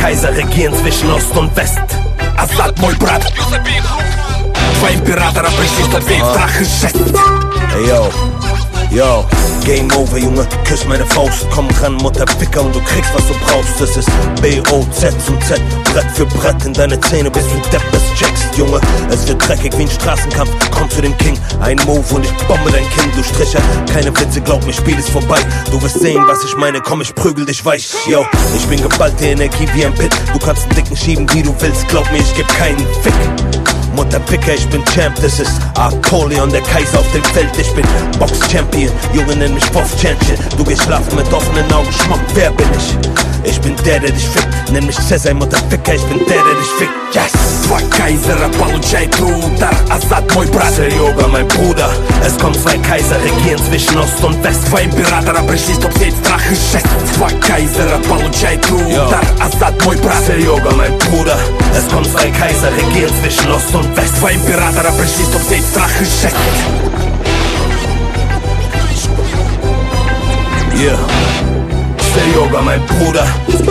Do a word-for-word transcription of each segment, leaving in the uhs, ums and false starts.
Kaiser regieren zwischen Ost und West. Assad, мой брат. Два императора пришли, чтоб весь страх исчез. Hey yo, yo, Game over, Junge, küss meine Faust. Komm ran, Mutterficker, und du kriegst, was du brauchst. Das ist B O Z zum Z, Brett für Brett in deine Zähne, bis du Depp bist, checkst, Junge. Es wird dreckig wie ein Straßenkampf, komm zu dem King. Ein Move und ich bombe dein Kinn, du Stricher. Keine Witze, glaub mir, Spiel ist vorbei. Du wirst sehen, was ich meine, komm, ich prügel dich weich. Yo, ich bin geballte Energie wie ein Pit. Du kannst einen Dicken schieben, wie du willst, glaub mir, ich geb keinen Fick. Mutterficker, ich bin Champ, das ist Apollyon, der Kaiser auf dem Feld. Ich bin Box-Champion, Junge, nenn mich Boss-Champion. Du gehst schlafen mit offenen Augen, Schmuck, wer bin ich? Ich bin der, der dich fickt, nenn mich Cäsar, Mutterficker, ich bin der, der dich fickt. Yes! Два Кайзера получает удар, Assad, мой брат. Серега, mein Bruder, es kommen zwei Kaiser, regieren zwischen Ost und West. Два императора пришли, чтоб сеять страх и шесть. Два Кайзера получает удар, Assad, мой брат. Серега, mein Bruder, es kommen zwei Kaiser, regieren zwischen Ost und West. Два императора пришли, чтоб сеять страх и шесть. Yeah. Серега, mein Bruder.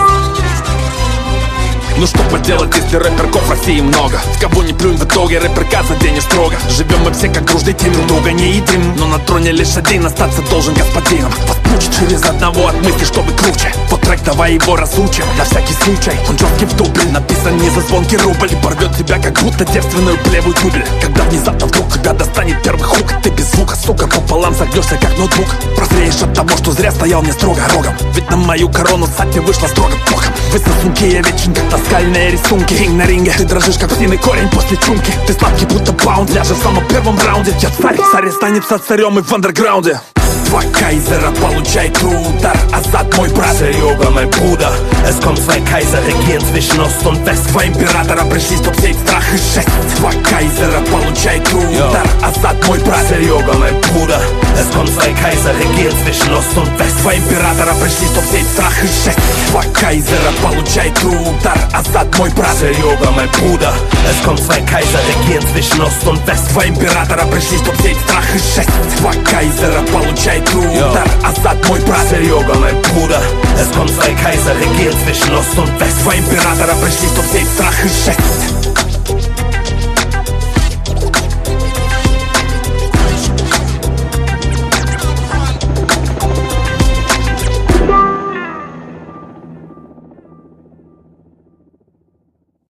Ну что поделать, если рэперков в России много? В кого не плюнь, в итоге рэпер каждый день и строго. Живем мы все как дружный тим, друг друга не едим. Но на троне лишь один, остаться должен господином. Вас пучит через одного от мысли, чтобы круче. Вот трек, давай его разучим, на всякий случай. Он жесткий в дубль, написан не за звонкий рубль. И порвет тебя, как будто девственную плевую тюбель. Когда внезапно вдруг тебя достанет первый хук, ты без звука, сука, пополам согнешься, как ноутбук. Прозреешь от того, что зря стоял не строго рогом. Ведь на мою корону сатья вышла строго боком. Вы сосунки, я вечен, как таскальные рисунки. Кинг на ринге, ты дрожишь, как птиный корень после чумки. Ты сладкий, будто баунд, ляжешь в самом первом раунде. Я царь, царь останется царем и в андерграунде. Два Kaiser получает удар, Assad, мой брат. Серега, mein Bruder, es kommen zwei Kaiser, regieren zwischen Ost und West. Два императора пришли, чтоб сеять страх и шесть. Два Kaiser получает удар, Assad, мой брат. Серега, mein Bruder, es kommen zwei Kaiser, regieren zwischen Ost und West. Два императора пришли, чтоб сеять страх и шесть. Два Kaiser получает удар, Assad, мой брат. Серега, mein Bruder, es kommen zwei Kaiser, regieren zwischen Ost und West. Два императора пришли, чтоб сеять страх и шесть. Два Kaiser получает удар, Assad, мой брат. Серега, mein Bruder, es kommen zwei Kaiser, regieren zwischen Ost und West. Два императора пришли, чтоб сеять страх и шесть.